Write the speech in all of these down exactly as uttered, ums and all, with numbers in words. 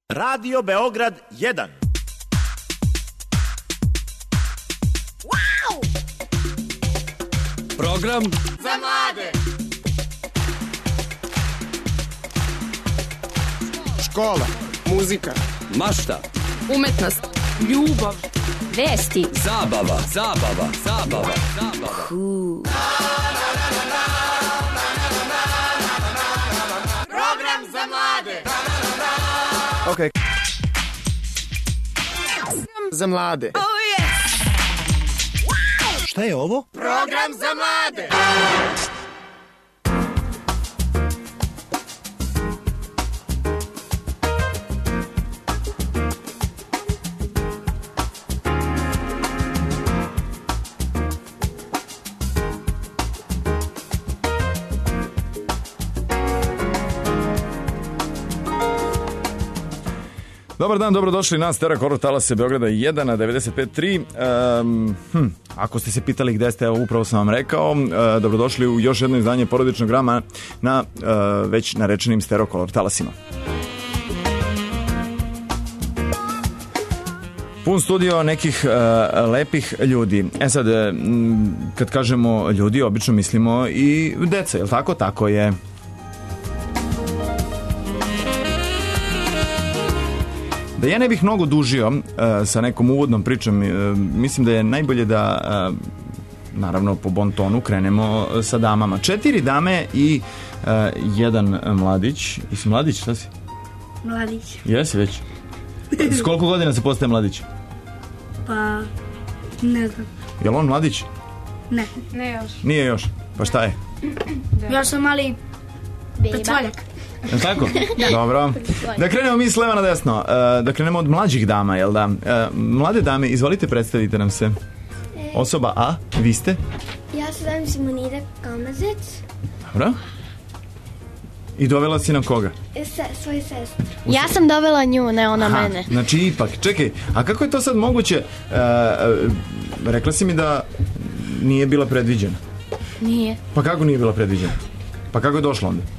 Radio Beograd jedan. Wow! Program za mlade. Škola, muzika, mašta, umetnost, ljubav, vesti, zabava, zabava, zabava, zabava. Cool. Program za mlade. Ok. Za mlade. Oh yes! Wow! Šta je ovo? Program za mlade. Dobar dan, dobrodošli na Stereo Horor Talase Beograda jedan na devedeset pet tri. Um, hm, ako ste se pitali gde ste, evo upravo sam vam rekao, uh, dobrodošli u još jedno izdanje porodičnog grama na uh, već narečenim Stereo Horor Talasima. Pun studio nekih uh, lepih ljudi. E sad, m, kad kažemo ljudi, obično mislimo i deca, jel tako? Tako je. Da ja ne bih mnogo dužio uh, sa nekom uvodnom pričom, uh, mislim da je najbolje da, uh, naravno po bon tonu, krenemo sa damama. Četiri dame i uh, jedan mladić. Jesi mladić, šta si? Mladić. Jesi već? S koliko godina se postaje mladić? Pa, ne znam. Je li on mladić? Ne. Ne još. Nije još. Pa šta je? Da. Još sam mali pecvaljak. Je tako? Dobro. Da krenemo mi s leva na desno. Uh, da krenemo od mlađih dama, jel da? Uh, mlade dame, izvolite, predstavite nam se. Osoba A, vi ste? Ja se zovem Simonida Kamazec. Dobro. I dovela si nam koga? Se, svoju sestru. Ja sam dovela nju, ne ona Aha, mene. Znači ipak, čekaj, a kako je to sad moguće? Uh, uh, rekla si mi da nije bila predviđena. Nije. Pa kako nije bila predviđena? Pa kako je došla onda?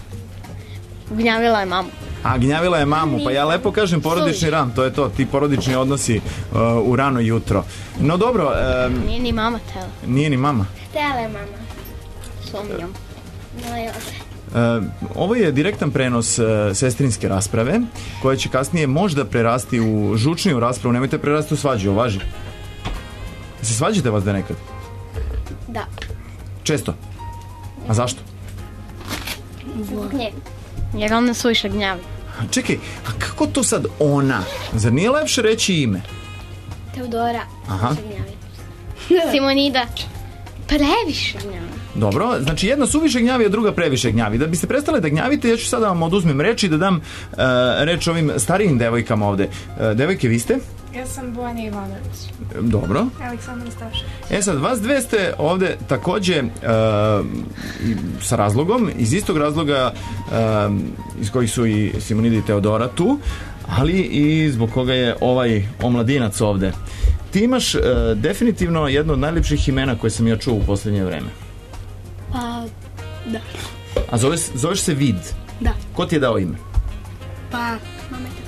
Gnjavila je mamu. A gnjavila je mamu, pa ja lepo kažem porodični ram, to je to, ti porodični odnosi uh, u rano jutro. No dobro... Um, nije ni mama tela. Nije ni mama. Htjela je mama. Sumnjam. Uh, ovo je direktan prenos uh, sestrinske rasprave, koja će kasnije možda prerasti u žučniju raspravu, nemojte prerasti u svađu, važi. Se svađate vas da nekad? Da. Često? A zašto? Zbog nje. Jer on ne suviše gnjavi. Čekaj, a kako to sad ona? Zar nije lepše reći ime? Teodora. Aha. Simonida. Previše gnjavi. Dobro, znači jedna suviše gnjavi, a druga previše gnjavi. Da biste prestali da gnjavite, ja ću sada vam oduzmem reč i da dam uh, reč ovim starijim devojkama ovde. Uh, devojke, vi ste? Ja sam Bojana Ivanović. Dobro. Aleksandra Stavšević. E sad, vas dve ste ovde takođe uh, sa razlogom, iz istog razloga uh, iz kojih su i Simonida i Teodora tu, ali i zbog koga je ovaj omladinac ovde. Ti imaš uh, definitivno jedno od najljepših imena koje sam ja čuo u poslednje vreme. Pa, da. A zoveš, zoveš se Vid? Da. Ko ti je dao ime? Pa, mama je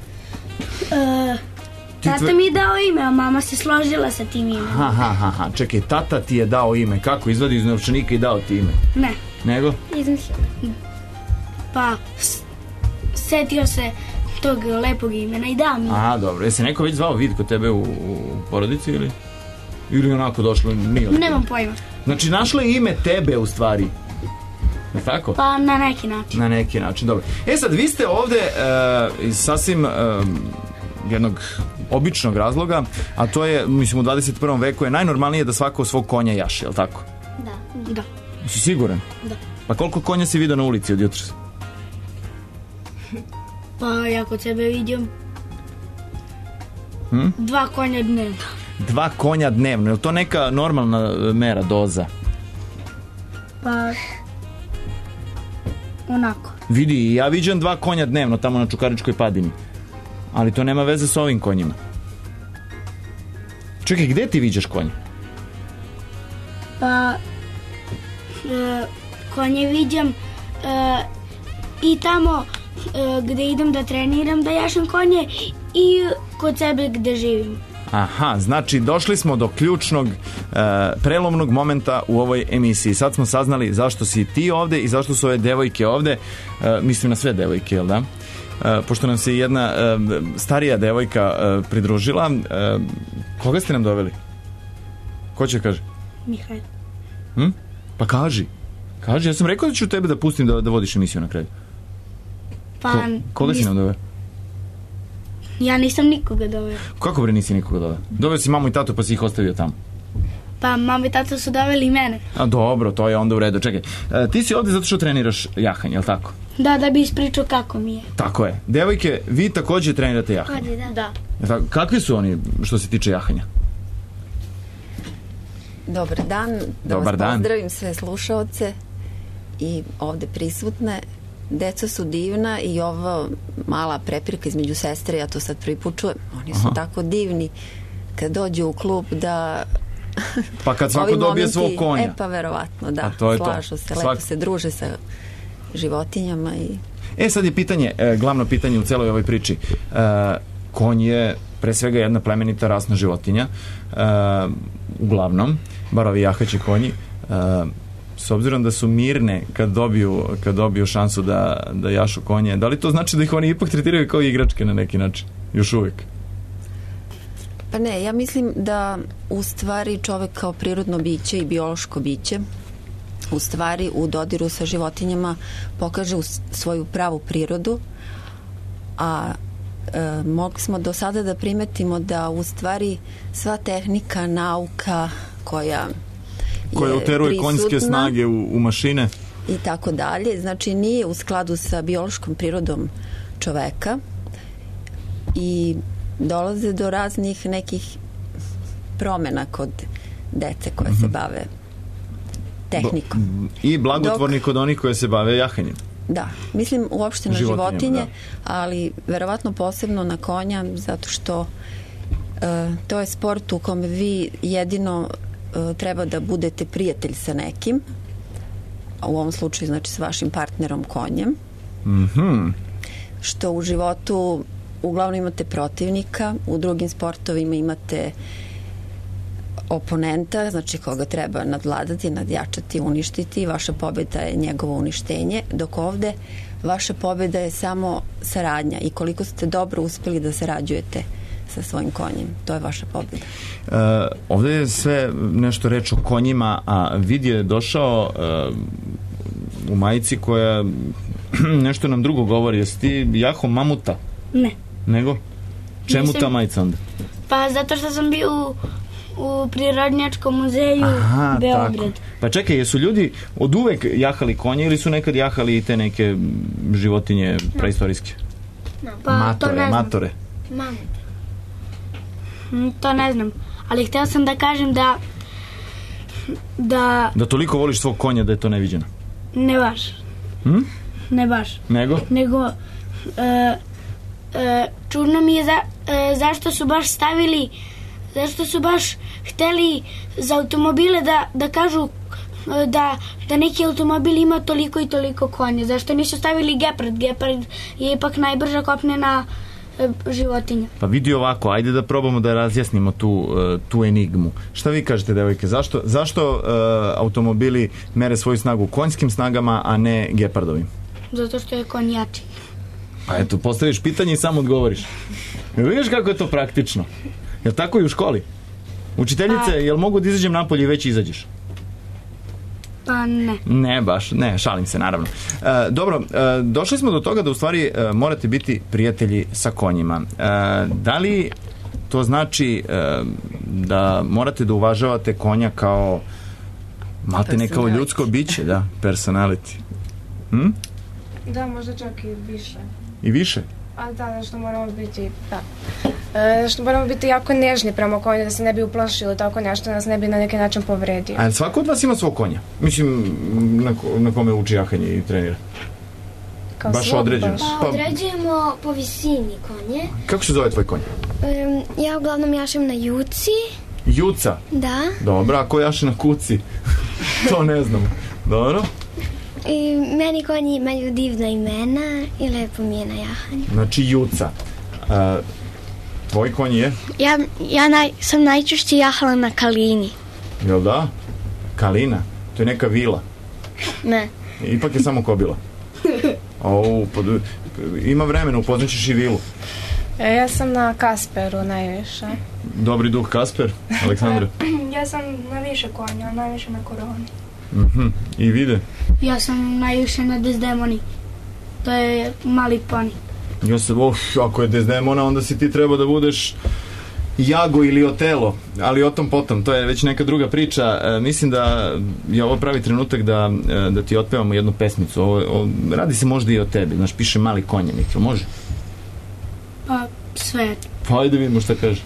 uh, tata tve... mi je dao ime, a mama se složila sa tim imenom. Ha, ha, ha, ha. Čekaj, tata ti je dao ime. Kako? Izvadi iz novčanika i dao ti ime? Ne. Nego? Izmislila. Pa, s- setio se tog lepog imena i dao mi. A, dobro. Je se neko već zvao Vid kod tebe u, u porodici ili? Ili onako došlo? Nije. Nemam pojma. Znači, našla je ime tebe u stvari. Je tako? Pa, na neki način. Na neki način, dobro. E sad, vi ste ovde uh, iz sasvim uh, jednog običnog razloga, a to je, mislim, u dvadeset prvom veku je najnormalnije da svako svog konja jaše, je li tako? Da. Da. Si siguran? Da. Pa koliko konja si vidio na ulici od jutros? Pa, ja kod sebe vidim Hm? dva konja dnevno. Dva konja dnevno, je li to neka normalna mera, doza? Pa, onako. Vidi, ja viđam dva konja dnevno tamo na Čukaričkoj padini. Ali to nema veze s ovim konjima. Čekaj, gde ti viđaš konja? Pa, e, konje viđam e, i tamo e, gde idem da treniram, da jašem konje i kod sebe gde živim. Aha, znači došli smo do ključnog e, prelomnog momenta u ovoj emisiji. Sad smo saznali zašto si ti ovde i zašto su ove devojke ovde. E, mislim na sve devojke, jel da? E, pošto nam se jedna e, starija devojka e, pridružila. E, koga ste nam doveli? Ko će kaže? Mihajl. Hm? Pa kaži. Kaži, ja sam rekao da ću tebe da pustim da, da vodiš emisiju na kraju. Pa, Ko, koga si nam doveo? Ja nisam nikoga doveo. Kako bre nisi nikoga doveo? Doveo si mamu i tatu pa si ih ostavio tamo. Pa mama i tata su doveli i mene. A dobro, to je onda u redu. Čekaj, e, ti si ovde zato što treniraš jahanje, jel tako? Da, da bi ispričao kako mi je. Tako je. Devojke, vi takođe trenirate jahanje. Da. Tako, kakvi su oni što se tiče jahanja? Dobar dan. Da Dobar vas dan. Pozdravim sve slušaoce i ovde prisutne. Deca su divna i ova mala prepirka između sestre, ja to sad prvi put čujem. Oni su Aha. tako divni kad dođu u klub da... Pa kad svako ovi dobije momenti, svog konja. E pa verovatno, da. A to je to. Slažu se, Svak- lepo se druže sa životinjama i... E, sad je pitanje, e, glavno pitanje u celoj ovoj priči. E, konj je pre svega jedna plemenita rasna životinja. E, uglavnom, bar ovi jahaći konji. E, s obzirom da su mirne kad dobiju, kad dobiju šansu da, da jašu konje, da li to znači da ih oni ipak tretiraju kao igračke na neki način? Još uvijek. Pa ne, ja mislim da u stvari čovek kao prirodno biće i biološko biće u stvari u dodiru sa životinjama pokaže u svoju pravu prirodu, a e, mogli smo do sada da primetimo da u stvari sva tehnika, nauka koja Koja uteruje konjske snage u, u mašine i tako dalje, znači nije u skladu sa biološkom prirodom čoveka i dolaze do raznih nekih promena kod dece koje se bave tehnikom. i blagotvorni Dok, kod onih koje se bave jahanjem. da, mislim uopšte na Životinjama, životinje, da. ali verovatno posebno na konja, zato što e, to je sport u kome vi jedino e, treba da budete prijatelj sa nekim, a u ovom slučaju znači s vašim partnerom konjem, Mhm. što u životu uglavnom imate protivnika, u drugim sportovima imate oponenta, znači koga treba nadvladati, nadjačati, uništiti. Vaša pobjeda je njegovo uništenje, dok ovde vaša pobjeda je samo saradnja i koliko ste dobro uspeli da sarađujete sa svojim konjem. To je vaša pobjeda. E, ovde je sve nešto reč o konjima, a Vid je došao e, u majici koja nešto nam drugo govori. Jesi ti jaho mamuta? Ne. Nego? Čemu Nisam. ta majica onda? Pa zato što sam bio u, u Prirodnjačkom muzeju Aha, Beograd. tako. Pa čekaj, jesu ljudi od uvek jahali konje ili su nekad jahali i te neke životinje preistorijske? Pa matore, to ne znam. matore. Mam. Mm, To ne znam. Ali hteo sam da kažem da da Da toliko voliš svog konja da je to neviđeno. ne baš. Hm? Ne baš. Nego? Nego e, e, čudno mi je za, e, zašto su baš stavili zašto su baš hteli za automobile da, da kažu e, da, da neki automobil ima toliko i toliko konja. Zašto nisu stavili gepard? Gepard je ipak najbrža kopnena e, životinja. Pa vidi ovako, ajde da probamo da razjasnimo tu, e, tu enigmu. Šta vi kažete, devojke? Zašto, zašto e, automobili mere svoju snagu konjskim snagama, a ne gepardovim? Zato što je konj jači. Pa eto, postaviš pitanje i sam odgovoriš. Jel vidiš kako je to praktično? Jel tako i u školi? Učiteljice, jel mogu da izađem napolje i već izađeš? Pa ne. Ne baš, ne, šalim se naravno. E, dobro, e, došli smo do toga da u stvari e, morate biti prijatelji sa konjima. E, da li to znači e, da morate da uvažavate konja kao maltene kao ljudsko biće, da, personality? Hm? Da, možda čak i više. I više? A da, nešto moramo biti, da. E, što moramo biti jako nežni prema konju, da se ne bi uplašili tako nešto, da nas ne bi na neki način povredio. A svako od vas ima svog konja? Mislim, na, ko, na kome uči jahanje i trenira? Kao baš svog, određeno. baš. Pa određujemo po visini konje. Kako se zove tvoj konj? Um, ja uglavnom jašem na juci. Juca? Da. Dobro, a ko jaše na kuci? To ne znam. Dobro. I meni konji imaju divna imena i lepo mi je na jahanju. Znači Juca. A, tvoj konj je? Ja, ja naj, sam najčešće jahala na Kalini. Jel da? Kalina? To je neka vila. Ne. Ipak je samo kobila. O, pod, ima vremena, upoznaćeš i vilu. E, ja sam na Kasperu najviše. Dobri duh Kasper, Aleksandra. Ja sam na više konja, najviše na Koroni. Mm-hmm. I vide? Ja sam najviše na Desdemoni. To je mali poni. Ja sam, uf, ako je Desdemona, onda si ti treba da budeš Jago ili Otelo, ali o tom potom, to je već neka druga priča. E, mislim da je ovo pravi trenutak da, da ti otpevamo jednu pesmicu. Ovo, ovo, radi se možda i o tebi, znaš, piše Mali konje, Mikro, može? Pa, sve. Pa, ajde vidimo šta kaže.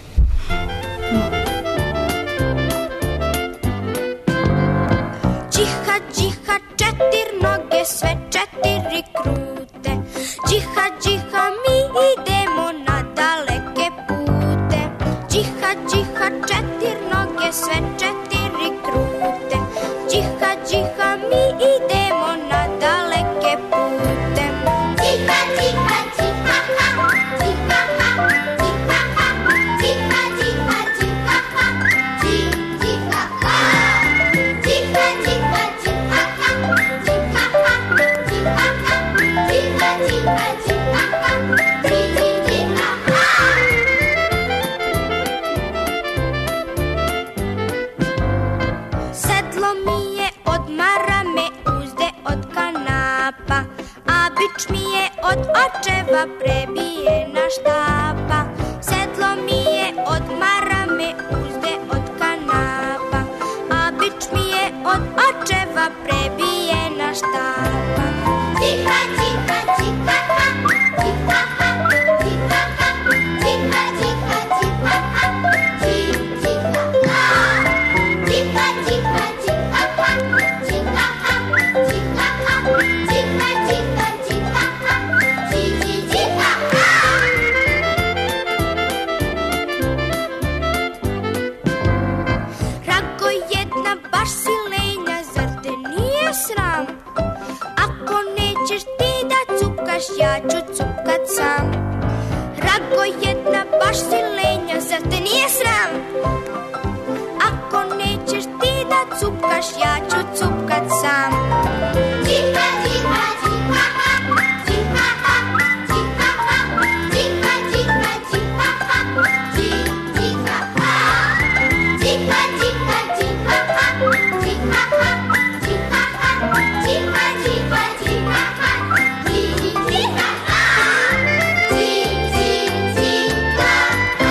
Džiha, džiha, četir noge, sve četiri krute. Džiha, džiha, mi idemo na daleke pute. Džiha, džiha, četir noge, sve četiri krute. Džiha, džiha, mi idemo na daleke pute. Džiha, džiha, džiha, ha, džiha, ha, džiha, ha, džiha, džiha, džiha, ha, džiha, ha. Džiha, džiha, džiha, ha, džiha, ha, džiha, ha, džiha, džiha, džiha, ha, džiha, ha. Sedlo mi je od marame, uzde od kanapa, a bič mi je od očeva prebijena štapa. Sedlo mi je od marame, uzde od kanapa, a bič mi je od očeva prebijena štapa. Džiha, džiha, džiha, ha, džiha, ha, džiha, ha, džiha, džiha, džiha, ha, džiha, ha. Džiha, džiha, džiha, ha, džiha, ha, džiha, ha, džiha, džiha, džiha, ha, džiha, ha. Rago jedna baš si lenja, zar te nije sram? Ako nećeš ti da cupkaš, ja ću cupkat sam. Rago jedna baš si lenja, zar te nije sram? Ako nećeš ti da cupkaš, ja ću cupkat sam. Džiha, džiha, džiha, ha, džiha, ha, džiha, ha, džiha, džiha, džiha, ha, džiha, ha. Džiha, džiha, džiha, ha, džiha, ha, džiha, ha, džiha, džiha, džiha, ha, džiha, ha. Dži, dži, džiha, ha.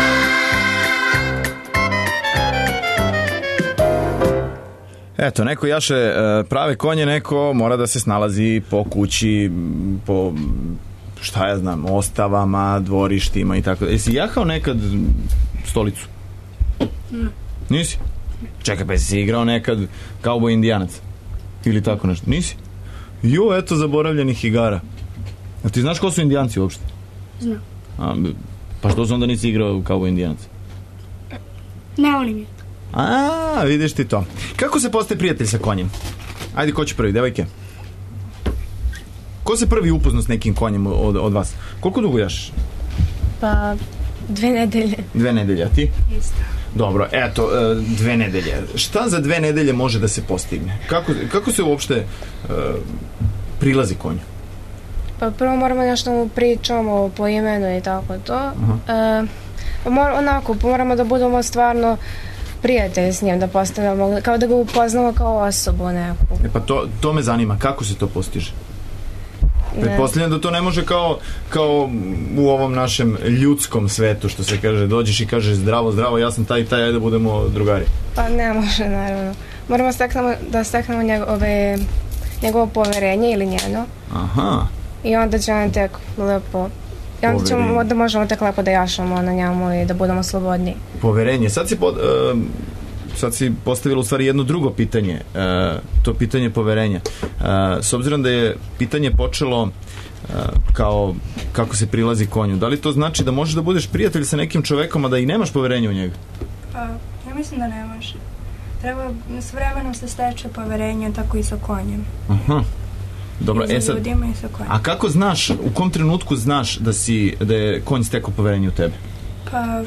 Eto, neko jaše e, prave konje, neko mora da se snalazi po kući, po, šta ja znam, ostavama, dvorištima i tako. Jesi jahao nekad stolicu? Ne. Nisi? Čekaj, pa jesi igrao nekad kauboj indijanac? Ili tako nešto? Nisi? Jo, eto zaboravljenih igara. A ti znaš ko su indijanci uopšte? Znam. A, pa što se onda nisi igrao kauboj indijanac? Ne volim je. A, vidiš ti to. Kako se postaje prijatelj sa konjem? Ajde, ko će prvi, devojke? Ko se prvi upoznao s nekim konjem od, od vas? Koliko dugo jaš? Pa, dve nedelje. Dve nedelje, a ti? Isto. Dobro, eto, dve nedelje. Šta za dve nedelje može da se postigne? Kako, kako se uopšte uh, prilazi konju? Pa prvo moramo nešto mu pričamo po imenu i tako to. Uh, mor, onako, moramo da budemo stvarno prijatelji s njim, da postanemo, kao da ga upoznamo kao osobu neku. E pa to, to me zanima, kako se to postiže? Pretpostavljam da to ne može kao, kao u ovom našem ljudskom svetu, što se kaže, dođeš i kažeš zdravo, zdravo, ja sam taj i taj, ajde da budemo drugari. Pa ne može, naravno. Moramo steknemo, da steknemo njegove, njegovo poverenje ili njeno. Aha. I onda će on tek lepo, i onda ćemo da možemo tek lepo da jašamo na njemu i da budemo slobodni. Poverenje. Sad si, pod, uh, sad si postavila u stvari jedno drugo pitanje, uh, to pitanje poverenja. Uh, s obzirom da je pitanje počelo uh, kao kako se prilazi konju, da li to znači da možeš da budeš prijatelj sa nekim čovekom, a da i nemaš poverenja u njega? Pa, ja mislim da ne može. Treba s vremenom se steče poverenje, tako i sa konjem. Aha. Dobro, I za e sad, ljudima i sa konjem. a kako znaš, u kom trenutku znaš da si, da je konj stekao poverenje u tebe? Pa,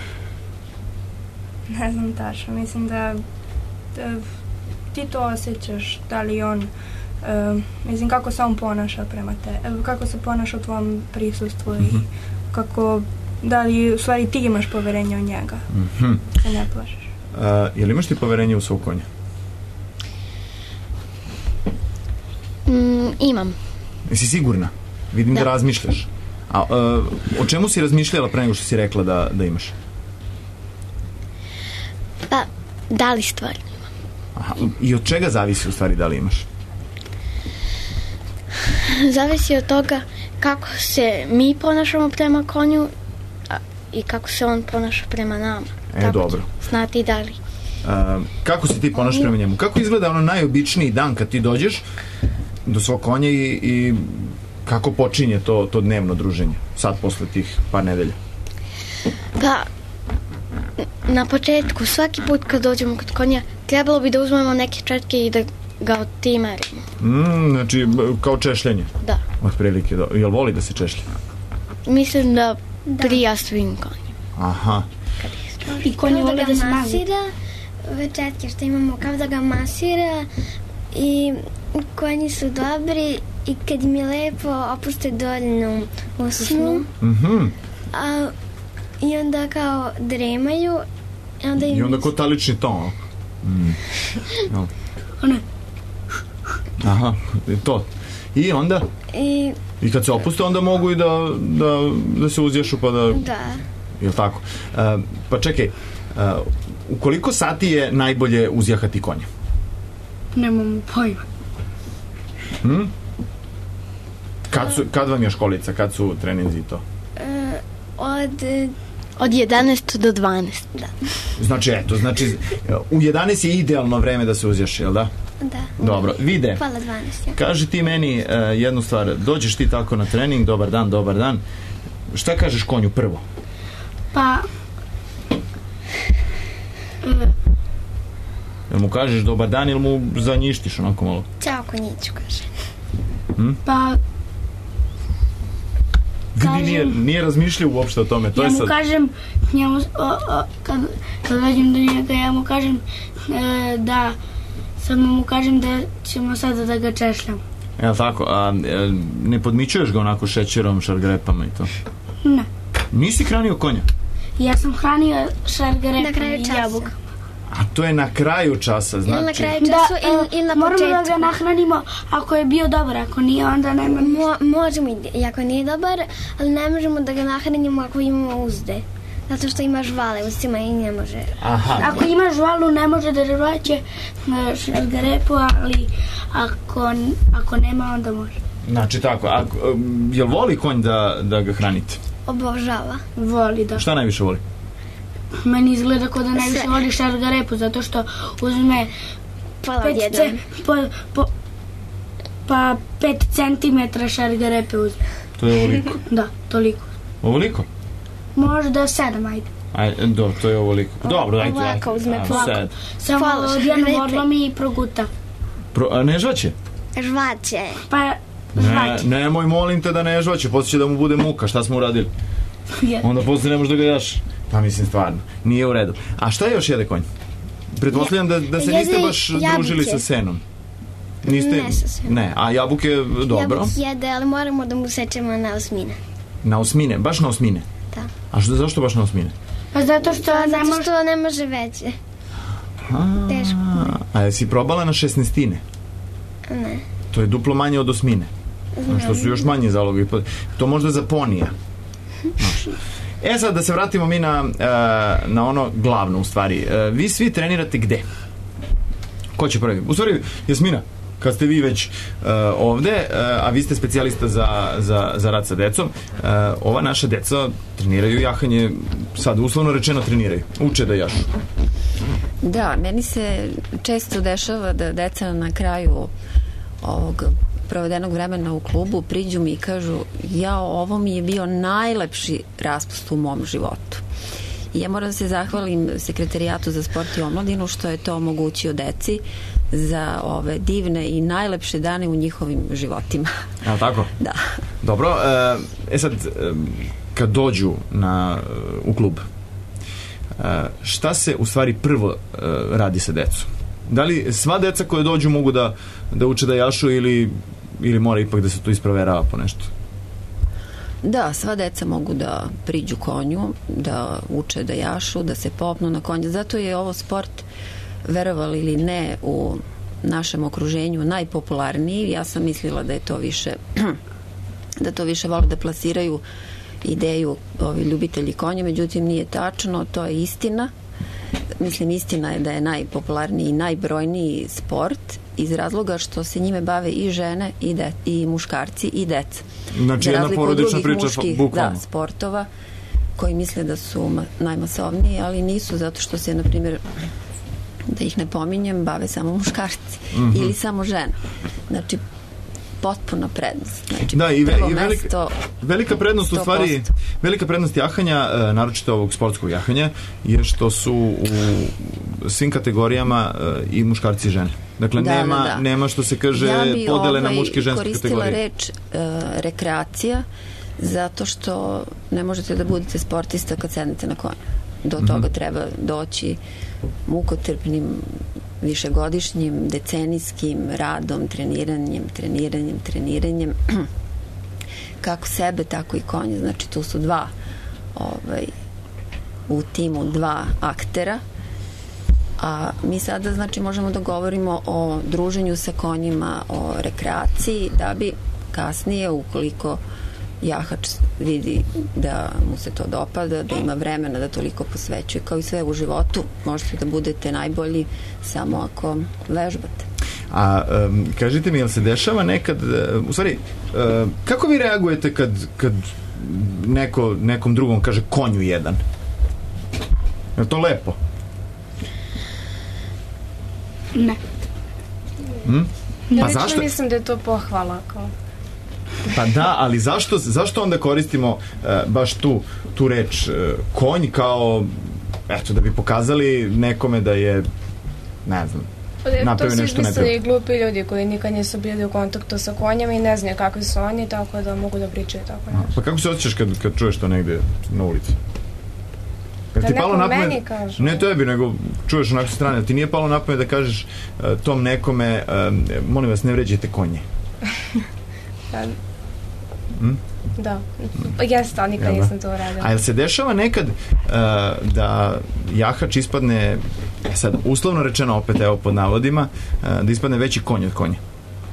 ne znam tačno, mislim da, da ti to osjećaš, da li on, uh, mislim kako se on ponaša prema te, kako se ponaša u tvom prisustvu i mm-hmm. kako, da li u stvari ti imaš poverenje u njega, mm-hmm. se ne plašiš. Uh, je li imaš ti poverenje u svog konja? Mm, imam. Jesi sigurna? Vidim da, da razmišljaš. A uh, o čemu si razmišljala pre nego što si rekla da, da imaš? Pa, da li stvari imam. Aha, i od čega zavisi u stvari da li imaš? Zavisi od toga kako se mi ponašamo prema konju a, i kako se on ponaša prema nama. E, tako dobro. Znati da li. Uh, kako se ti ponašaš prema njemu? Kako izgleda ono najobičniji dan kad ti dođeš do svog konja i, i kako počinje to, to dnevno druženje sad posle tih par nedelja? Pa, na početku, svaki put kad dođemo kod konja, trebalo bi da uzmemo neke četke i da ga otimarimo. Mm, znači, kao češljanje? Da. Od prilike, da. Jel voli da se češlja? Mislim da, da. prija svim konjima. Aha. I konji vole da se masira, ove četke što imamo, kao da ga masira i konji su dobri i kad im je lepo opuste doljnu usnu. Mhm. A, i onda kao dremaju i onda, im I onda ko talični ton. Mm. No. One. Aha, to. I onda? I, I kad se opuste onda mogu i da, da, da se uzješu pa da... Da. Jel tako? Uh, pa čekaj, uh, u koliko sati je najbolje uzjahati konja? Nemam pojma. Hm? Kad, su, kad vam je školica? Kad su treninzi i to? Uh, od... Od jedanaest do dvanaest, da. Znači, eto, znači, u jedanaest je idealno vreme da se uzjaši, jel da? Da. Dobro, vide. Hvala dvanaest. Ja. Kaži ti meni uh, jednu stvar, dođeš ti tako na trening, dobar dan, dobar dan. Šta kažeš konju prvo? Pa... Uh, Jel mu kažeš dobar dan ili mu zanjištiš onako malo? Ćao konjiću, kaže. Hm? Pa... Vidi, nije, nije razmišljao uopšte o tome. To ja je mu sad... kažem, njemu, o, o, kad, kad dođem do njega, ja mu kažem e, da, samo mu kažem da ćemo sada da ga češljam. Jel tako? A e, ne podmićuješ ga onako šećerom, šargrepama i to? Ne. Nisi hranio konja? Ja sam hranio šargrepama i jabukama. A to je na kraju časa, znači... Ili na kraju časa, da, ili, ili na moramo početku. Moramo da ga nahranimo ako je bio dobar, ako nije, onda nema... Mo, možemo i ako nije dobar, ali ne možemo da ga nahranimo ako imamo uzde. Zato što ima žvale, ustima i ne može. Aha. Ako ima žvalu, ne može da žvaće šargarepu, ali ako, ako nema, onda može. Znači tako, a jel voli konj da, da ga hranite? Obožava. Voli, da. Šta najviše voli? Meni izgleda kao da najviše voli šargarepu, zato što uzme pet, ce, po, po, pa pet centimetra šargarepe uzme. To je ovoliko? Da, toliko. Ovoliko? Možda sedam, ajde. Ajde, do, to je ovoliko. Dobro, dajte. Ovako uzme plako. Samo odjednom odlomi i proguta. Pro, a ne žvaće? Žvaće. Pa, žvaće. Ne, nemoj, molim te da ne žvaće, poslije će da mu bude muka, šta smo uradili? Onda poslije ne možeš da ga jaš. Pa mislim, stvarno, nije u redu. A šta još jede konj? Pretpostavljam da, da se niste baš družili sa senom. Niste? Ne sa senom. Ne, a jabuke, dobro. Jabuke jede, ali moramo da mu sečemo na osmine. Na osmine? Baš na osmine? Da. A što, zašto baš na osmine? Pa zato što, pa, ne, zato može... što ne može veće. A, teško. A jesi probala na šesnestine? Ne. To je duplo manje od osmine. Znam. Što su još manje zalogi. To možda za ponija. Znaš. E sad da se vratimo mi na, na ono glavno u stvari. Vi svi trenirate gde? Ko će prvi? U stvari, Jasmina, kad ste vi već uh, ovde, uh, a vi ste specijalista za, za, za rad sa decom, uh, ova naša deca treniraju jahanje, sad uslovno rečeno treniraju, uče da jašu. Da, meni se često dešava da deca na kraju ovog provedenog vremena u klubu priđu mi i kažu, ja, ovo mi je bio najlepši raspust u mom životu. I ja moram da se zahvalim Sekretarijatu za sport i omladinu što je to omogućio deci za ove divne i najlepše dane u njihovim životima. Evo tako? Da. Dobro, e sad, kad dođu na, u klub, šta se u stvari prvo radi sa decom? Da li sva deca koje dođu mogu da, da uče da jašu ili, ili mora ipak da se to isproverava po nešto? Da, sva deca mogu da priđu konju, da uče da jašu, da se popnu na konje. Zato je ovo sport, verovali ili ne, u našem okruženju najpopularniji. Ja sam mislila da je to više da to više vole da plasiraju ideju ovi ljubitelji konja, međutim nije tačno, to je istina. Mislim, istina je da je najpopularniji i najbrojniji sport iz razloga što se njime bave i žene i, de, i muškarci i deca. Znači jedna porodična priča muških, bukvalno. Da, sportova koji misle da su najmasovniji, ali nisu, zato što se, na primjer, da ih ne pominjem, bave samo muškarci mm-hmm. ili samo žene. Znači, potpuna prednost. Znači, da, i, ve, prvo i velika, mesto velika prednost sto posto. U stvari, velika prednost jahanja, e, naročito ovog sportskog jahanja, je što su u svim kategorijama e, i muškarci i žene. Dakle, da, nema, da, da. nema što se kaže ja bi, podele ovaj, na muške i ženske kategorije. Ja bih koristila reč e, rekreacija, zato što ne možete da budete sportista kad sednete na konju. Do toga mm-hmm. treba doći mukotrpnim, višegodišnjim, decenijskim radom, treniranjem, treniranjem, treniranjem, kako sebe, tako i konje. Znači, tu su dva ovaj, u timu dva aktera, a mi sada, znači, možemo da govorimo o druženju sa konjima, o rekreaciji, da bi kasnije, ukoliko jahač vidi da mu se to dopada, da ima vremena da toliko posvećuje, kao i sve u životu, možete da budete najbolji samo ako vežbate. A um, kažite mi, jel se dešava nekad, uh, u stvari, uh, kako vi reagujete kad, kad neko, nekom drugom kaže konju jedan? Je to lepo? Ne. Hmm? Ja Pa lično zašto? mislim da je to pohvala kao. Pa da, ali zašto, zašto onda koristimo uh, baš tu, tu reč uh, konj kao, eto, da bi pokazali nekome da je, ne znam, napravio nešto ne treba. To su misli glupi ljudi koji nikad nisu bili u kontaktu sa konjama i ne znaju kakvi su oni, tako da mogu da pričaju tako nešto. Pa kako se osjećaš kad, kad čuješ to negde na ulici? Kad da ti neko palo napamet, meni kaže. Ne tebi, nego čuješ onako strane, ali ti nije palo napamet da kažeš uh, tom nekome, uh, molim vas, ne vređajte konje. Da. Hmm? Da. Jeste, ali nikad ja, nisam to uradila. A jel se dešava nekad uh, da jahač ispadne, sad uslovno rečeno opet, evo pod navodima, uh, da ispadne veći konj od konja?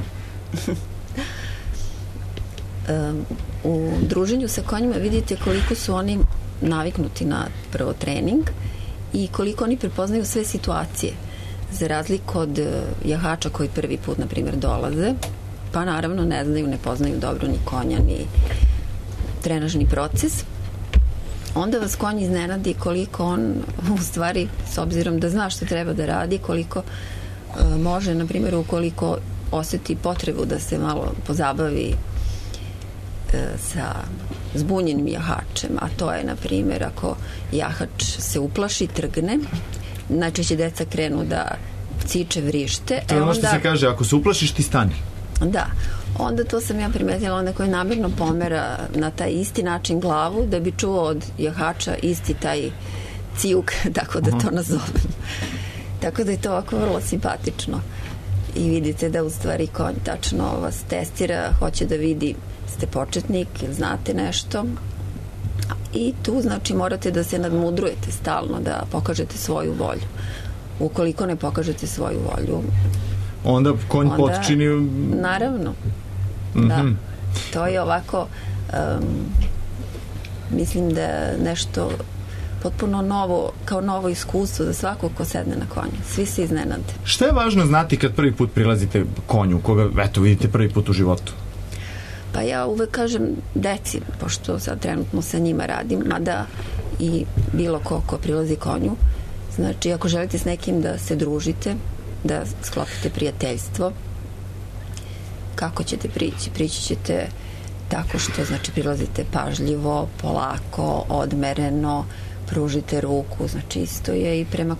um, u druženju sa konjima vidite koliko su oni naviknuti na prvo trening i koliko oni prepoznaju sve situacije, za razliku od jahača koji prvi put, na primjer, dolaze, pa naravno ne znaju, ne poznaju dobro ni konja, ni trenažni proces. Onda vas konj iznenadi koliko on, u stvari, s obzirom da zna što treba da radi, koliko uh, može, na primjer, ukoliko osjeti potrebu da se malo pozabavi uh, sa zbunjenim jahačem, a to je, na primjer, ako jahač se uplaši, trgne, najčešće deca krenu da ciče, vrište. To je ono što se kaže, ako se uplašiš, ti stani. Da, onda to sam ja primetila, onda koji namjerno pomera na taj isti način glavu da bi čuo od jahača isti taj cijuk, tako da to nazovem. Tako da je to ovako vrlo simpatično. I vidite da u stvari konj tačno vas testira, hoće da vidi ste početnik ili znate nešto. I tu znači morate da se nadmudrujete stalno, da pokažete svoju volju. Ukoliko ne pokažete svoju volju, onda konj onda, potčini. Naravno. Mm-hmm. Da. To je ovako um, mislim da je nešto potpuno novo, kao novo iskustvo za svakog ko sedne na konju. Svi se iznenade. Šta je važno znati kad prvi put prilazite konju, koga, eto, vidite prvi put u životu? Pa ja uvek kažem deci, pošto sad trenutno sa njima radim, mada i bilo ko ko prilazi konju, znači ako želite s nekim da se družite, da sklopite prijateljstvo, kako ćete prići? Prići ćete tako što, znači, prilazite pažljivo, polako, odmereno, pružite ruku, znači isto je i prema konju.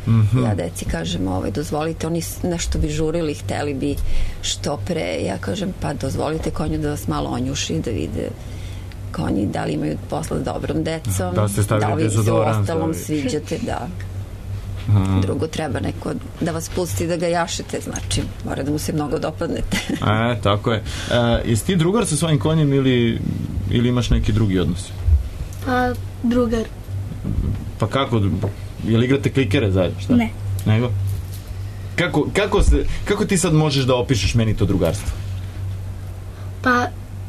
Mm-hmm. Ja deci kažem, ovaj, dozvolite, oni nešto bi žurili, hteli bi što pre. Ja kažem, pa dozvolite konju da vas malo onjuši, da vide konji da li imaju posla s dobrom decom, da, ste da li se u ostalom stavili. sviđate, da. Aha. Drugo, treba neko da vas pusti da ga jašete, znači mora da mu se mnogo dopadnete. E, tako je. E, jesi ti drugar sa svojim konjem ili, ili imaš neki drugi odnos? Pa, drugar. Pa kako, je li igrate klikere zajedno? Šta? Ne. Nego? Kako, kako, se, kako ti sad možeš da opišeš meni to drugarstvo? Pa,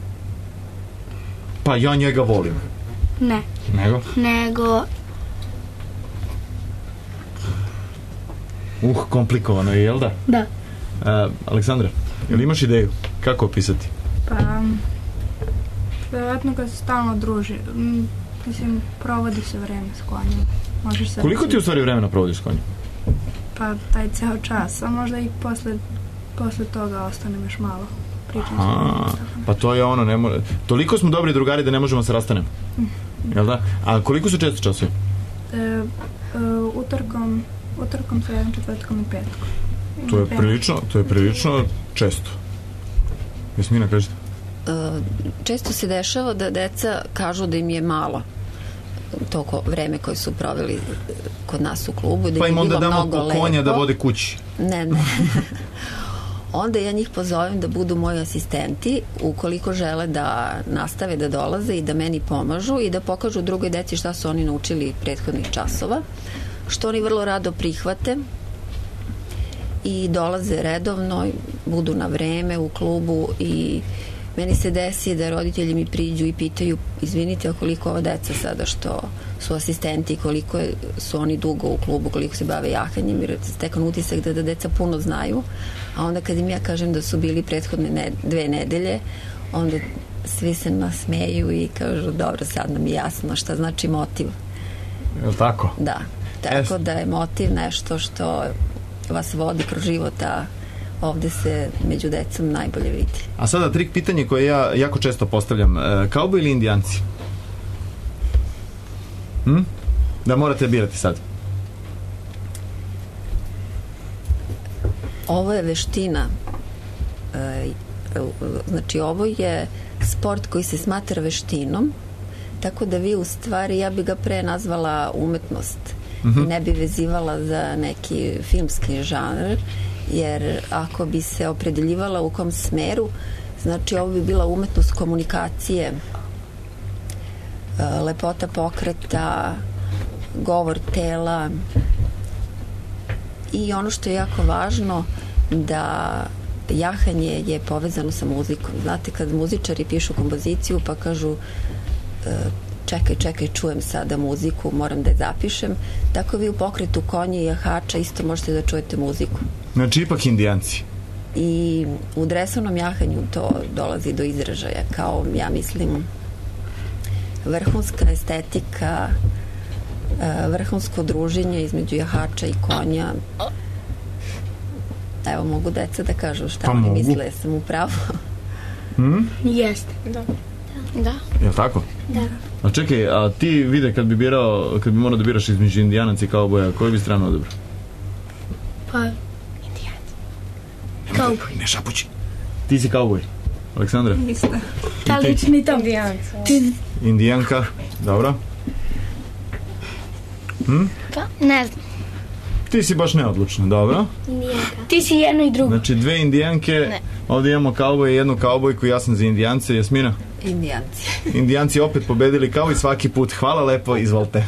Pa ja njega volim. ne. Nego? Nego, Uh, komplikovano je, jel da? da. Uh, Aleksandra, jel imaš ideju? Kako opisati? Pa, vjerojatno kad se stalno druži, m, mislim, provodi se vreme s konjem. Možeš se Koliko ti u stvari vremena provodiš s konjem? Pa, taj ceo čas, a možda i posle, posle toga ostanem još malo. Pričam A, pa to je ono, ne more... Toliko smo dobri drugari da ne možemo se rastanemo. Jel da? A koliko su često časovi? E, e, utorkom, utorkom, sredom, četvrtkom i petkom. To je prilično, to je prilično često. Jasmina, kažete? Često se dešava da deca kažu da im je malo to ko, vreme koje su proveli kod nas u klubu. Da pa im onda damo po konja da vode kući. Ne, ne. Onda ja njih pozovem da budu moji asistenti ukoliko žele da nastave da dolaze i da meni pomažu i da pokažu drugoj deci šta su oni naučili prethodnih časova, što oni vrlo rado prihvate i dolaze redovno, budu na vreme u klubu i meni se desi da roditelji mi priđu i pitaju, izvinite, a koliko ova deca sada što su asistenti, koliko je, su oni dugo u klubu, koliko se bave jahanjem, jer stekan utisak da, da deca puno znaju, a onda kad im ja kažem da su bili prethodne ne, dve nedelje, onda svi se nasmeju i kažu, dobro, sad nam je jasno šta znači motiv. Je li tako? Da, tako da je motiv nešto što vas vodi kroz život, a ovde se među decom najbolje vidi. A sada trik pitanje koje ja jako često postavljam. E, kauboj ili indijanci? Hm? Da morate birati sad. Ovo je veština. E, znači, ovo je sport koji se smatra veštinom, tako da vi u stvari, ja bi ga pre nazvala umetnost. Mm-hmm. I ne bi vezivala za neki filmski žanr, jer ako bi se opredeljivala u kom smeru, znači ovo bi bila umetnost komunikacije, lepota pokreta, govor tela i ono što je jako važno, da jahanje je povezano sa muzikom. Znate, kad muzičari pišu kompoziciju pa kažu čekaj, čekaj, čujem sada muziku, moram da je zapišem, tako vi u pokretu konja i jahača isto možete da čujete muziku. Znači, ipak indijanci. I u dresovnom jahanju to dolazi do izražaja, kao, ja mislim, vrhunska estetika, vrhunsko druženje između jahača i konja. Evo, mogu deca da kažu šta pa oni mogu. misle, sam u pravu. Hmm? Jeste. Da. Da. Je li tako? Da. A čekaj, a ti vide kad bi birao, kad bi morao da biraš između indijanaca i kauboja, koju bi stranu odabrao? Pa, indijanci. Kauboj. Ne šapući. Ti si kauboj. Aleksandra? Isto. Ta lični tam. Indijanca. Indijanka, dobro. Hm? Pa, ne znam. Ti si baš neodlučna, dobro. Indijanka. Ti si jedno i drugo. Znači dve indijanke, Ne. ovdje imamo kauboje i jednu kaubojku, ja sam za indijance. Jasmina? Indijanci. Indijanci opet pobedili kao i svaki put. Hvala lepo, izvolite.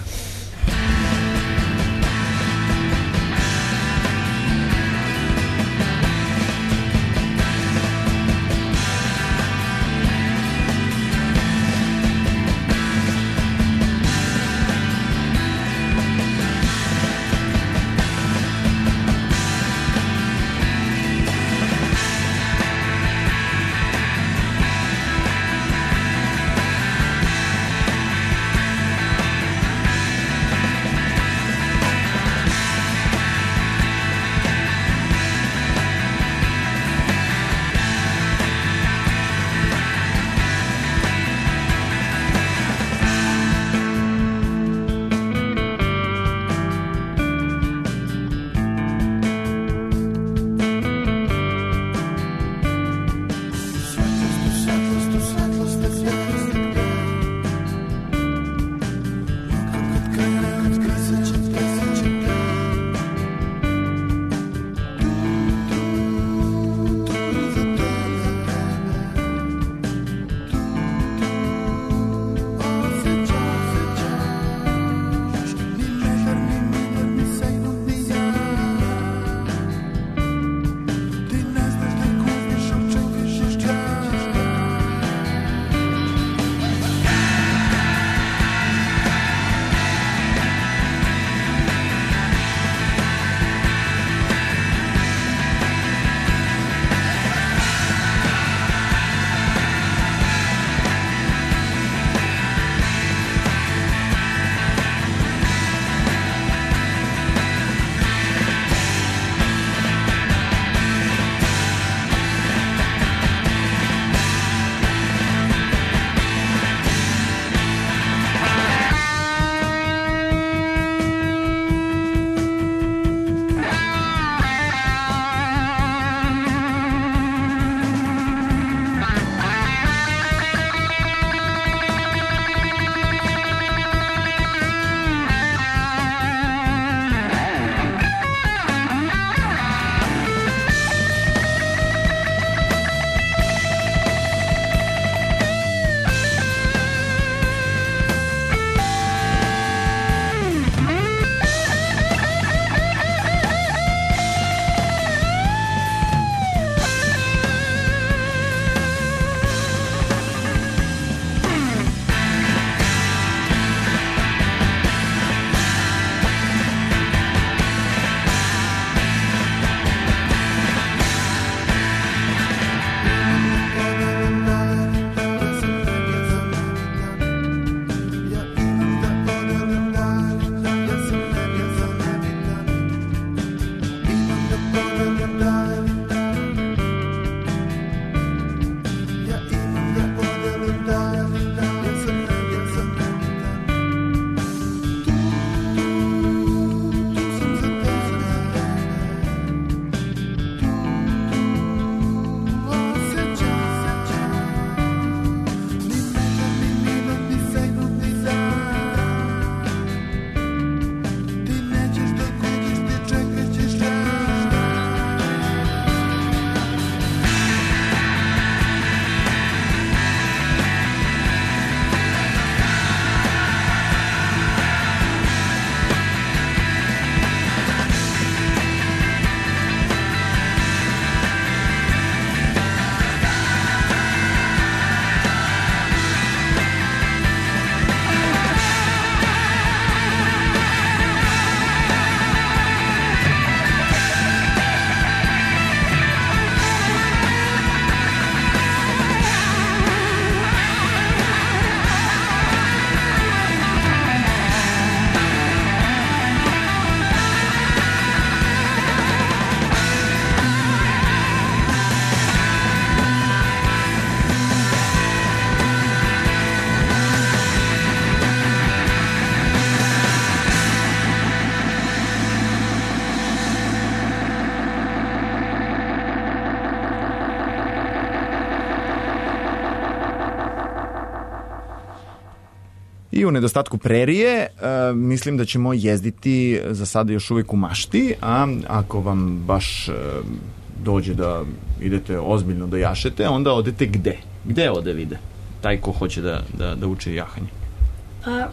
I u nedostatku prerije uh, mislim da ćemo jezditi za sada još uvijek u mašti, a ako vam baš uh, dođe da idete ozbiljno da jašete, onda odete gde? Gde ode vide? Taj ko hoće da, da, da uči jahanje. Pa,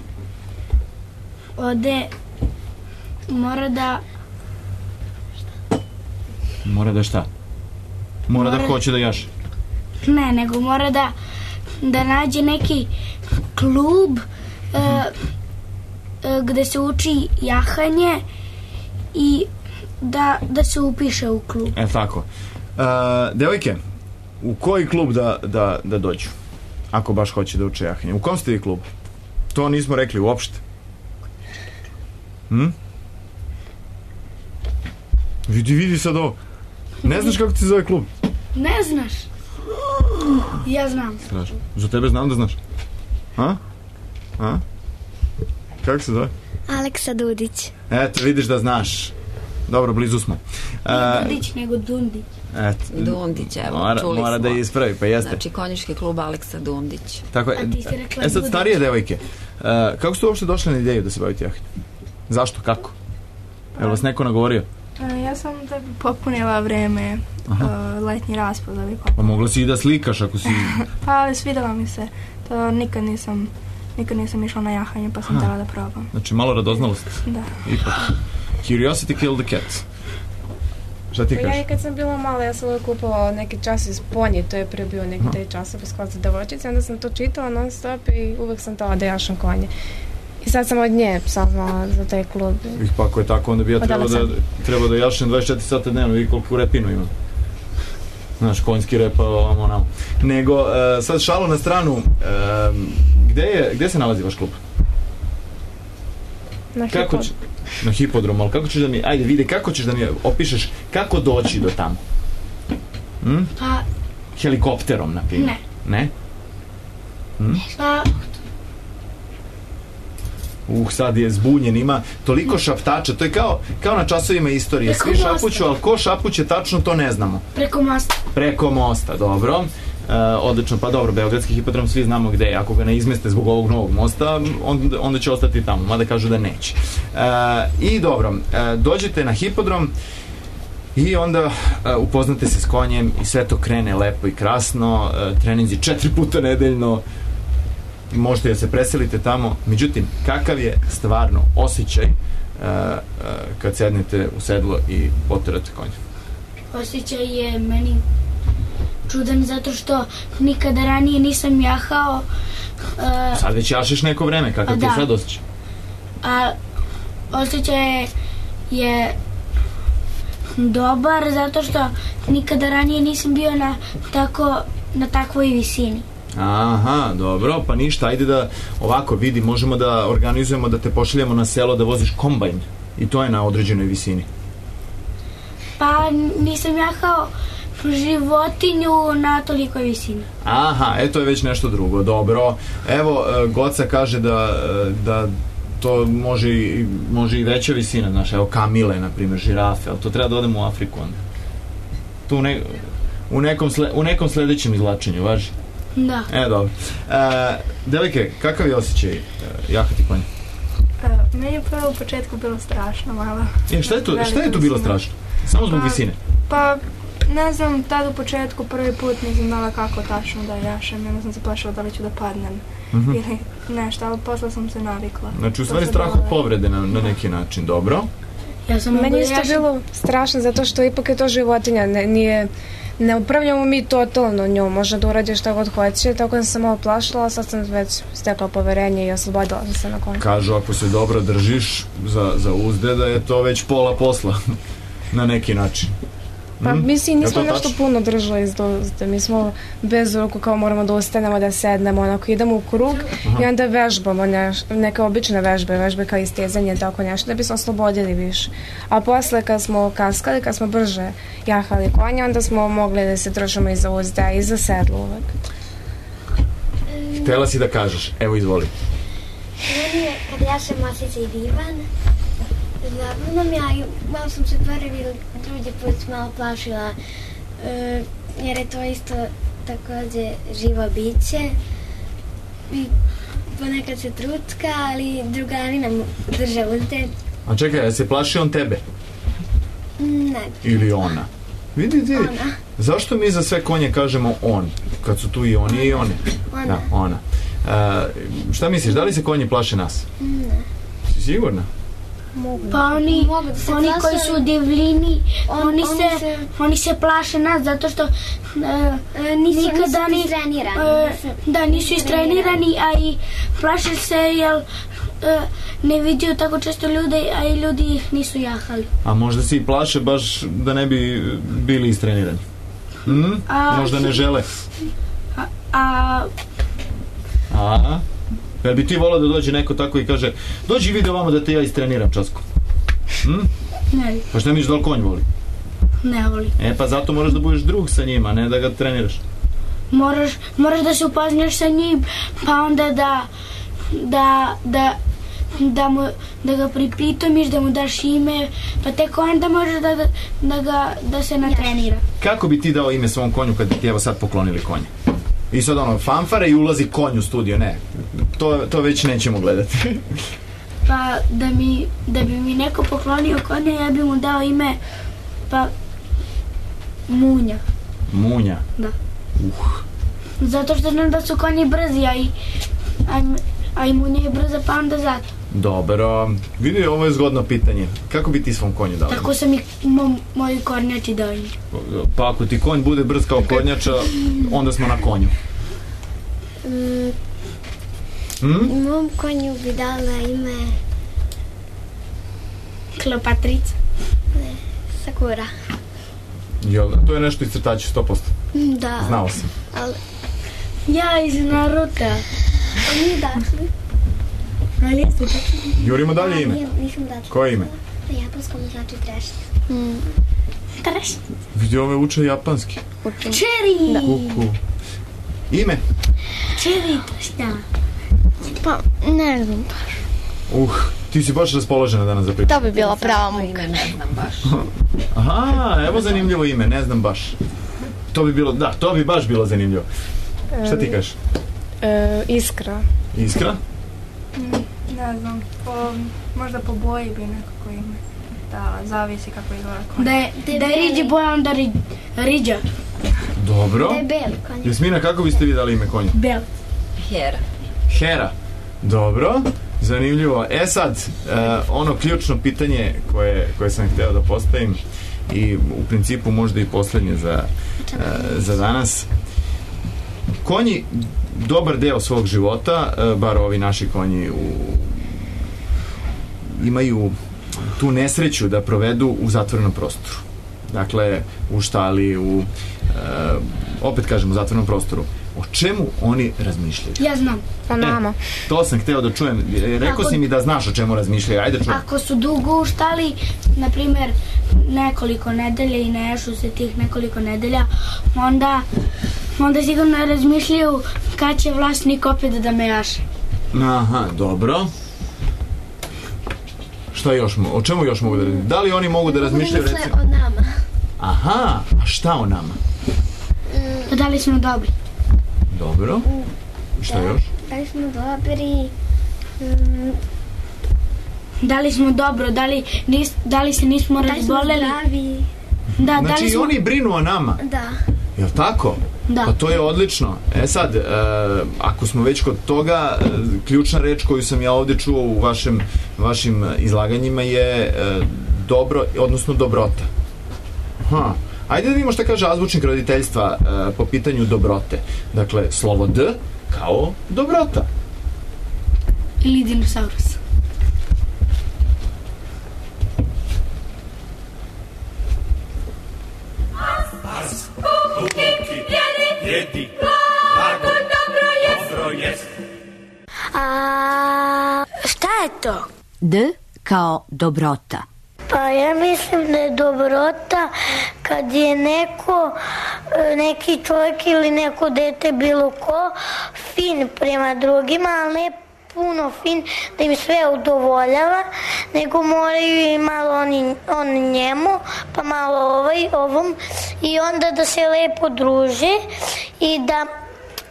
ode, mora da... Mora da šta? Mora, mora da hoće da jaše? Ne, nego mora da, da nađe neki klub e, e, gde se uči jahanje i da, da se upiše u klub. E, tako. E, devojke, u koji klub da, da, da dođu? Ako baš hoće da uče jahanje. U kom ste vi klub? To nismo rekli uopšte. Hm? Vidi, vidi sad ovo. Ne znaš kako ti se zove klub? Ne znaš. Ja znam. Strašno. Za tebe znam da znaš. A? A? Kako se zove? Aleksa Dudić. Eto, vidiš da znaš. Dobro, blizu smo. Ne Dudić, nego Dundić. Eto. Dundić, evo, mora, čuli mora smo. Da ispravi, pa jeste. Znači, konjički klub Aleksa Dundić. Tako je. E sad, starije devojke, uh, kako ste uopšte došli na ideju da se bavite jahanjem? Zašto? Kako? Evo vas neko nagovorio? Ja sam da bi popunila vreme, uh, letnji raspad da bi Pa mogla si i da slikaš ako si... Pa, ali svidela mi se. To nikad nisam, nikad nisam išla na jahanje, pa sam htjela da probam. Znači, malo radoznalost. Da. Ipak. Curiosity killed the cat. Šta ti pa kažeš? Ja i kad sam bila mala, ja sam uvijek kupala neki čas iz Ponji, to je prije bio neki taj časopis kod za devojčice, onda sam to čitala non stop i uvijek sam htjela da jašam konje. I sad sam od nje saznala za taj klub. Ih, pa ako je tako, onda bi ja trebao da, treba da jašem dvadeset četiri sata dnevno, vidi koliko repinu imam. Znaš, konjski repa, ovamo, onamo. Nego, uh, sad šalu na stranu, uh, gde, je, gde se nalazi vaš klub? Na hipodromu. Na hipodromu, ali kako ćeš da mi, ajde vidi, kako ćeš da mi opišeš kako doći do tamo? Hm? Pa... Helikopterom, na primjer. Ne. Ne? Hm? Pa... Uh, sad je zbunjen, ima toliko šaptača, to je kao, kao na časovima istorije. Preko Svi mosta. šapuću, ali ko šapuće tačno, to ne znamo. Preko mosta. Preko mosta, dobro. Uh, odlično, pa dobro, Beogradski hipodrom svi znamo gde je. Ako ga ne izmeste zbog ovog novog mosta, onda, onda će ostati tamo, mada kažu da neće. Uh, I dobro, uh, dođete na hipodrom i onda uh, upoznate se s konjem i sve to krene lepo i krasno. Uh, treninzi četiri puta nedeljno, možete da se preselite tamo, međutim, kakav je stvarno osjećaj uh, uh, kad sednete u sedlo i poterate konja? Osjećaj je meni čudan zato što nikada ranije nisam jahao. Uh, sad već jašeš neko vreme, kakav ti je sad osjećaj? A osjećaj je, je dobar zato što nikada ranije nisam bio na, tako, na takvoj visini. Aha, dobro, pa ništa, ajde da ovako vidi, možemo da organizujemo da te pošaljemo na selo da voziš kombajn i to je na određenoj visini. Pa nisam jahao životinju na tolikoj visini. Aha, eto je već nešto drugo, dobro. Evo, Goca kaže da, da to može i, može i veća visina, znaš, evo kamile, na primjer, žirafe, ali to treba da odemo u Afriku onda. Tu ne, u, nekom sle, u nekom sledećem izlačenju, važi? Da. E, dobro. E, devojke, kakav je osjećaj e, jahati konja? E, meni je prvo u početku bilo strašno malo. E, šta je tu, šta je tu bilo strašno? Samo zbog pa, visine? Pa, ne znam, tad u početku prvi put nisam znala kako tačno da jašem, onda sam se plašila da li ću da padnem mm-hmm. ili nešto, ali posle sam se navikla. Znači, u stvari strah od povrede na, na neki način, dobro? Ja sam meni isto jašem... bilo strašno zato što ipak je to životinja, ne, nije... Ne upravljamo mi totalno njom, može da urađe šta god hoće, tako da sam malo plašila, sad sam već stekla poverenje i oslobodila sam se na konju. Kažu, ako se dobro držiš za, za uzde, da je to već pola posla, na neki način. Pa hmm? mi si nismo nešto tač? puno držali iz dozde, mi smo bez ruku kao moramo da ustanemo, da sednemo, onako idemo u krug Aha. i onda vežbamo neš, neke obične vežbe, vežbe kao istezanje, tako nešto, da bi se oslobodili više. A posle kad smo kaskali, kad smo brže jahali konja, onda smo mogli da se držimo iza uzda i za sedlo uvek. Htela si da kažeš, evo izvoli. Meni je, kad jašem osjećaj divan, zabavno mi, a malo sam se prvi drugi put malo plašila, e, jer je to isto takođe živo biće i ponekad se trucka, ali drugari nam drže uzde. A čekaj, se plaši on tebe? Ne. Ili ona? Vidi ti, Ona. zašto mi za sve konje kažemo on, kad su tu i oni i one? Ona. Da, ona. E, šta misliš, da li se konji plaše nas? Ne. Si sigurna? Pa oni, Mogu da se oni plaše, koji su u ali- divljini, On- oni, oni se, se- oni se plaše nas zato što e, nisu- nikada nisu ni- istrenirani, e, nisu da, nisu istrenirani, a i plaše se jer e, ne vidio tako često ljude, a i ljudi ih nisu jahali. A možda se i plaše baš da ne bi bili istrenirani? Hm? A- Možda ne žele. A, a A? Jel bi ti volao da dođe neko tako i kaže dođi vidi ovamo da te ja istreniram časku? Hm? ne, Pa šta misliš da li konj voli? ne voli. E pa zato moraš da budeš drug sa njima, ne da ga treniraš. Moraš, moraš da se upoznaš sa njim, pa onda da da, da da, mu, da ga pripitomiš, da mu daš ime, pa tek onda možeš da, da, da, ga, da se natrenira. Kako bi ti dao ime svom konju kad bi ti evo sad poklonili konje? I sad ono, fanfare i ulazi konj u studio, ne. To, to već nećemo gledati. Pa da, mi, da bi mi neko poklonio konja, ja bi mu dao ime, pa Munja. Munja. Da. Uh. Zato što znam da su konji brzi, a i, a, a i Munja je brza, pa onda zato. Dobro. Vidi, ovo je zgodno pitanje. Kako bi ti svom konju dao ime? Tako sam i mo, moji kornjači dao ime. Pa ako ti konj bude brz kao kornjača, onda smo na konju. Mm, Hm? mom konju bi dala ime Kleopatrica. Sakura. Jel, to je nešto iz crtaća, sto posto. Da. Znao sam. Ali, Ja iz Naruta. nije dašli. Ali jeste tako? Jurimo dalje ime. Nije, nisam dašla. Koje ime? Na japanskom znači trešnja. Mm. Trešnja. Vidi, ove uče japanski. Čeri. Kuku. Ime? Čeri trešnja. Pa, ne znam baš. Uh, ti si baš raspoložena danas za priču. To bi bila prava muka. Ime ne znam baš. Aha, evo zanimljivo ime, ne znam baš. To bi bilo, da, to bi baš bilo zanimljivo. Šta ti kažeš? E, iskra. Iskra? Ne znam, po, možda po boji bi nekako ime. Da, zavisi kako izgleda konj. Da je, da je riđi boja, onda ri, riđa. Dobro. Da je beli konj. Jasmina, kako biste vi dali ime konju? Bel. Hera. Hera. Dobro. Zanimljivo. E sad, uh, ono ključno pitanje koje, koje sam hteo da postavim i u principu možda i poslednje za, uh, za danas. Konji dobar deo svog života, uh, bar ovi naši konji u, imaju tu nesreću da provedu u zatvorenom prostoru. Dakle, u štali, u, uh, opet kažem, u zatvorenom prostoru. O čemu oni razmišljaju? Ja znam. O nama. E, to sam hteo da čujem. Rekao Ako- si mi da znaš o čemu razmišljaju. Ajde čujem. Ako su dugo u štali, na primjer, nekoliko nedelja i ne ješu se tih nekoliko nedelja, onda, onda sigurno razmišljaju kad će vlasnik opet da me jaše. Aha, dobro. Šta još? mo- O čemu još mogu da razmišljaju? Da li oni mogu da razmišljaju Misle recimo? o nama. Aha, a šta o nama? Da li smo dobri? Dobro. Šta još? Da li smo dobri? Mm, Da li smo dobro? Da li, nis, da li se nismo da li smo razboleli? zdravi? Da, da Znači li i smo... oni brinu o nama. Da. Jel tako? Da. Pa to je odlično. E sad, e, ako smo već kod toga, e, ključna reč koju sam ja ovde čuo u vašem, vašim izlaganjima je e, dobro, odnosno dobrota. Aha. Ajde da vidimo šta kaže azbučnik roditeljstva e, po pitanju dobrote. Dakle, slovo D kao dobrota. Ili dinosaurus. Jedi, lago, dobro jest. A šta je to? D kao dobrota. Pa ja mislim da je dobrota kad je neko, neki čovjek ili neko dete bilo ko fin prema drugima, ali ne puno fin da im sve udovoljava, nego moraju i malo oni, on njemu, pa malo ovaj ovom i onda da se lepo druže i da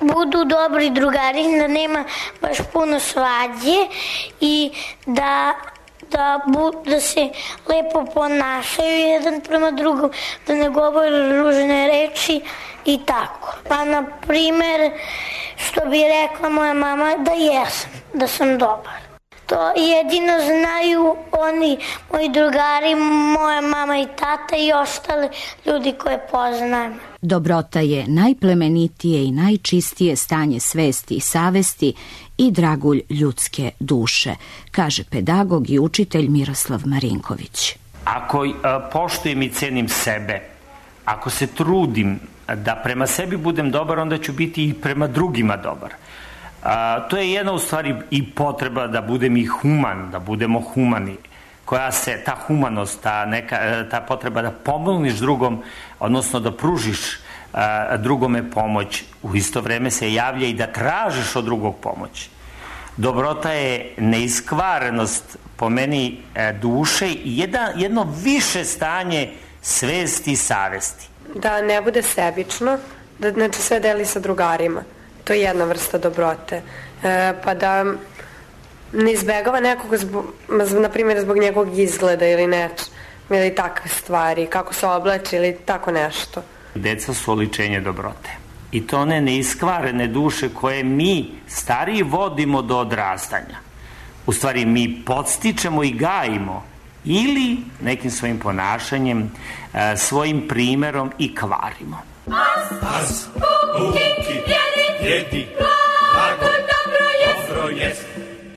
budu dobri drugari, da nema baš puno svađe i da Da, bu, da se lepo ponašaju jedan prema drugom, da ne govore ružne reči i tako. Pa, na primer, što bi rekla moja mama, da jesam, da sam dobar. To jedino znaju oni, moji drugari, moja mama i tata i ostali ljudi koje poznajem. Dobrota je najplemenitije i najčistije stanje svesti i savesti i dragulj ljudske duše, kaže pedagog i učitelj Miroslav Marinković. Ako poštujem i cenim sebe, ako se trudim da prema sebi budem dobar, onda ću biti i prema drugima dobar. A, to je jedna u stvari i potreba da budem i human, da budemo humani, koja se, ta humanost, ta, neka, ta potreba da pomogniš drugom, odnosno da pružiš a, drugome pomoć, u isto vreme se javlja i da tražiš od drugog pomoć. Dobrota je neiskvarenost po meni e, duše i jedna, jedno više stanje svesti i savesti. Da ne bude sebično, da znači sve deli sa drugarima. To je jedna vrsta dobrote. E, pa da ne izbegava nekog, zbog, na primjer, zbog njegovog izgleda ili neč, ili takve stvari, kako se oblači ili tako nešto. Deca su oličenje dobrote. I to one neiskvarene duše koje mi, stariji, vodimo do odrastanja. U stvari, mi podstičemo i gajimo ili nekim svojim ponašanjem, e, svojim primerom i kvarimo. As, as, u, ki, jedi, jedi, blago, dobro jest, dobro jest.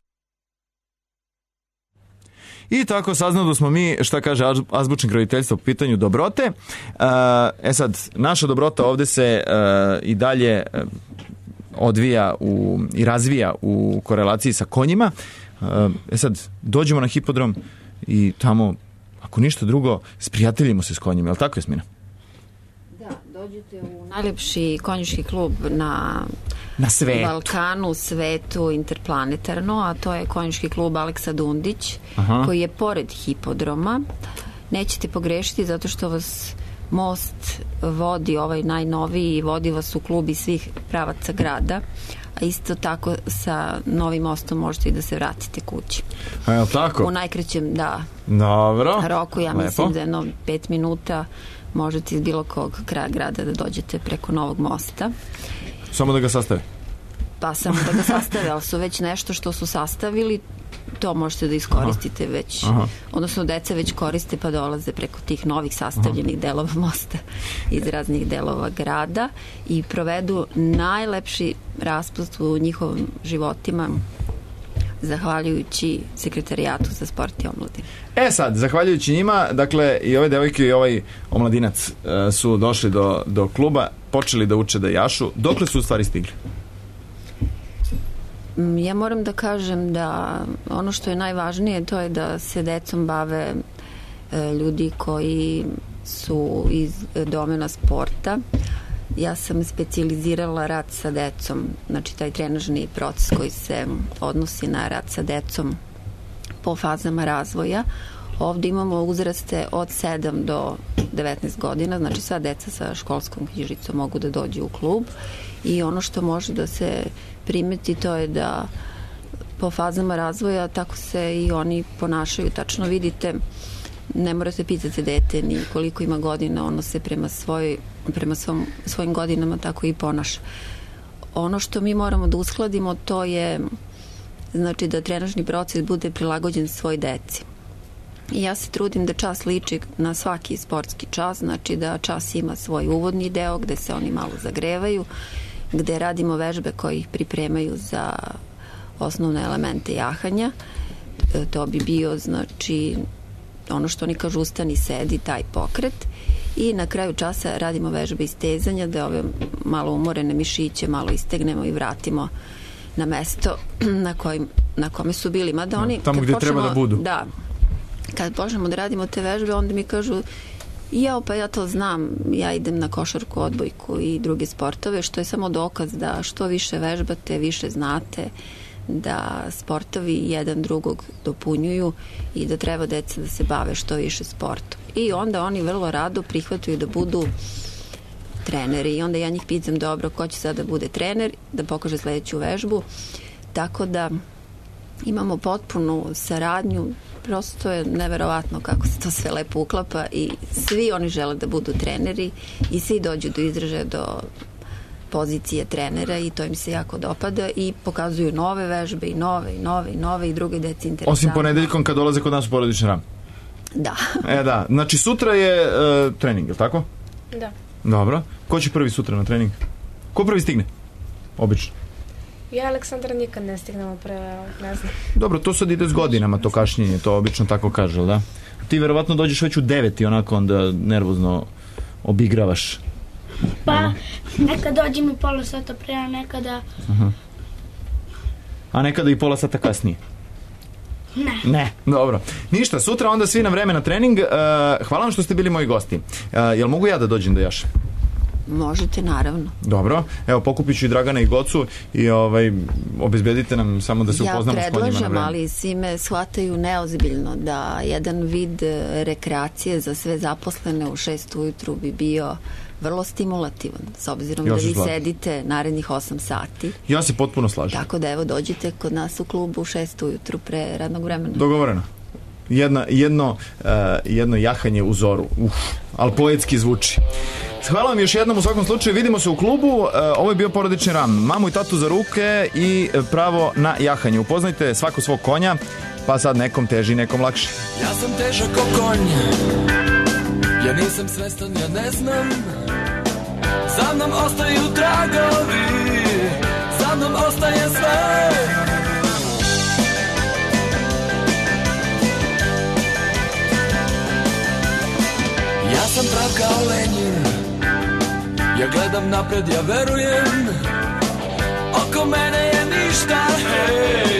I tako saznali smo mi šta kaže azbučnik roditeljstva po pitanju dobrote. E sad, naša dobrota ovde se i dalje odvija u, i razvija u korelaciji sa konjima. E sad, dođemo na hipodrom i tamo, ako ništa drugo, sprijateljimo se s konjima. Je li tako, Jasmina? Da, dođete u najlepši konjički klub na... Na svetu. Balkanu, svetu, interplanetarno, a to je konjički klub Aleksa Dundić, aha, koji je pored hipodroma. Nećete pogrešiti zato što vas most vodi, ovaj najnoviji, vodi vas u klub iz svih pravaca grada, a isto tako sa novim mostom možete i da se vratite kući. A je li tako? U najkraćem, da. Dobro. Roku, ja lepo, mislim da jedno pet minuta možete iz bilo kog kraja grada da dođete preko novog mosta. Samo da ga sastave? Pa samo da ga sastave, ali su već nešto što su sastavili, to možete da iskoristite aha, već, aha, odnosno deca već koriste pa dolaze preko tih novih sastavljenih aha, delova mosta iz raznih delova grada i provedu najlepši raspust u njihovim životima zahvaljujući sekretarijatu za sport i omladinu. E sad, zahvaljujući njima, dakle, i ove devojke i ovaj omladinac uh, su došli do, do kluba, počeli da uče da jašu. Dokle su u stvari stigli? Ja moram da kažem da ono što je najvažnije to je da se decom bave e, ljudi koji su iz domena sporta. Ja sam specijalizirala rad sa decom, znači taj trenažni proces koji se odnosi na rad sa decom po fazama razvoja. Ovde imamo uzraste od sedam do devetnaest godina, znači sva deca sa školskom knjižicom mogu da dođu u klub i ono što može da se primeti to je da po fazama razvoja tako se i oni ponašaju. Tačno vidite, ne morate pitati dete ni koliko ima godina, ono se prema, svoj, prema svom, svojim godinama tako i ponaša. Ono što mi moramo da uskladimo to je znači da trenažni proces bude prilagođen svoj deci. I ja se trudim da čas liči na svaki sportski čas, znači da čas ima svoj uvodni deo gde se oni malo zagrevaju, gde radimo vežbe koje ih pripremaju za osnovne elemente jahanja. To bi bio, znači, ono što oni kažu ustani, sedi, taj pokret. I na kraju časa radimo vežbe istezanja, da ove malo umorene mišiće malo istegnemo i vratimo na mesto na, kojim, na kome su bili. Mada oni, tamo gde počnemo, treba da budu. Da. Kad počnemo da radimo te vežbe, onda mi kažu ja, pa ja to znam, ja idem na košarku, odbojku i druge sportove, što je samo dokaz da što više vežbate, više znate, da sportovi jedan drugog dopunjuju i da treba deca da se bave što više sportom. I onda oni vrlo rado prihvataju da budu treneri i onda ja njih pitam, dobro, ko će sad da bude trener, da pokaže sledeću vežbu, tako da imamo potpunu saradnju, prosto je neverovatno kako se to sve lepo uklapa i svi oni žele da budu treneri i svi dođu do izražaja do pozicije trenera i to im se jako dopada i pokazuju nove vežbe i nove i nove i nove i druge deci interesantne. Osim ponedeljkom kad dolaze kod nas u porodični ram. Da. E da, znači sutra je uh, trening, je li tako? Da. Dobro. Ko će prvi sutra na trening? Ko prvi stigne? Obično. Ja i Aleksandar nikad ne stignemo pre, ne znam. Dobro, to sad ide s godinama, to kašnjenje, to obično tako kaže, da? Ti verovatno dođeš već u devet i onako onda nervozno obigravaš. Pa, nekada dođem i pola sata pre, a nekada... Aha. A nekada i pola sata kasnije? Ne. Ne, dobro. Ništa, sutra onda svi na vreme na trening. Uh, hvala vam što ste bili moji gosti. Uh, jel mogu ja da dođem da jašem? Možete, naravno. Dobro, evo pokupit ću i Dragana i Gocu i ovaj, obezbedite nam samo da se ja upoznamo s konjima na vreme. Ja predlažem, ali svi me shvataju neozbiljno da jedan vid rekreacije za sve zaposlene u šest ujutru bi bio vrlo stimulativan, s obzirom ja da vi slažem. Sedite narednih osam sati. Ja se potpuno slažem. Tako da evo dođite kod nas u klubu u šest ujutru pre radnog vremena. Dogovoreno. Jedna, jedno, uh, jedno jahanje u zoru. Uf, ali poetski zvuči. Hvala vam još jednom u svakom slučaju. Vidimo se u klubu. Uh, ovo je bio porodični ram. Mamu i tatu za ruke i pravo na jahanje. Upoznajte svako svog konja, pa sad nekom teži, nekom lakši. Ja sam težak ko konj. Ja nisam svestan, ja ne znam. Za mnom ostaju tragovi. Za mnom ostaje sve. Ja sam prav kao Lenjin. Ja gledam napred, ja verujem. Oko mene je ništa, hej.